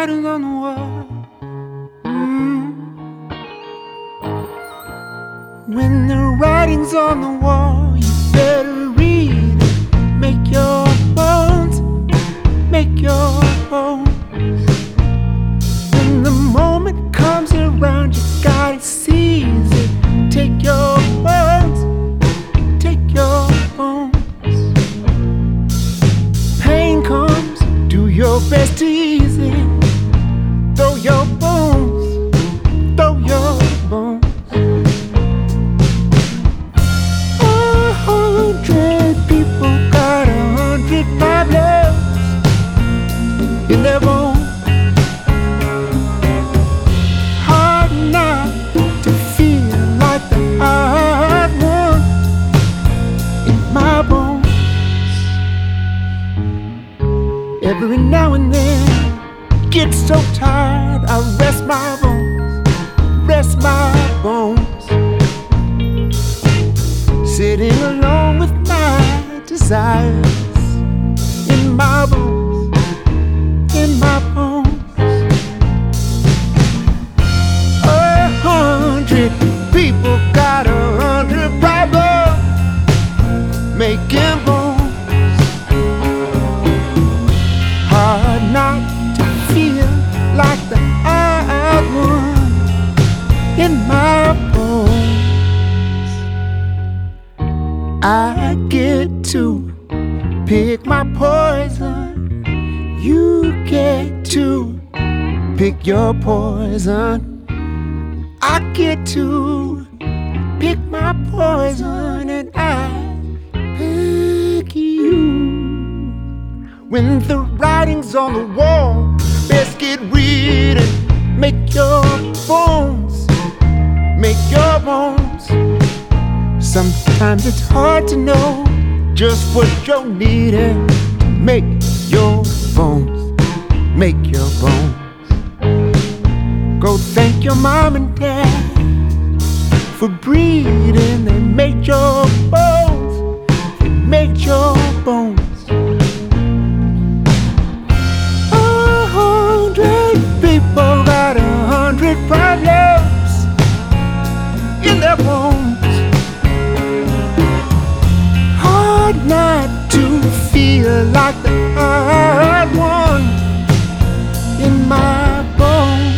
writing's on the wall. When the writing's on the wall, you better read it. Make your bones, make your bones. When the moment comes around, you gotta seize it. Take your bones, take your bones. Pain comes, do your best to ease it. Throw your bones, throw your bones. 100 people got 100 problems in their bones. Hard not to feel like the hard one in my bones. Every now and then, get so tired, I rest my bones, rest my bones. Sitting alone with my desires in my bones, in my bones. 100 people got 100 problems making bones. Hard not to feel like the odd one in my bones. I get to pick my poison. You get to pick your poison. I get to pick my poison, and I pick you. When the writing's on the wall, best get reading. Make your bones, make your bones. Sometimes it's hard to know just what you're needing to make your bones, make your bones. Go thank your mom and dad for breeding. They made your bones, they made your bones. 100 people got 100 problems in their bones. Hard not to feel like the hard one in my bones.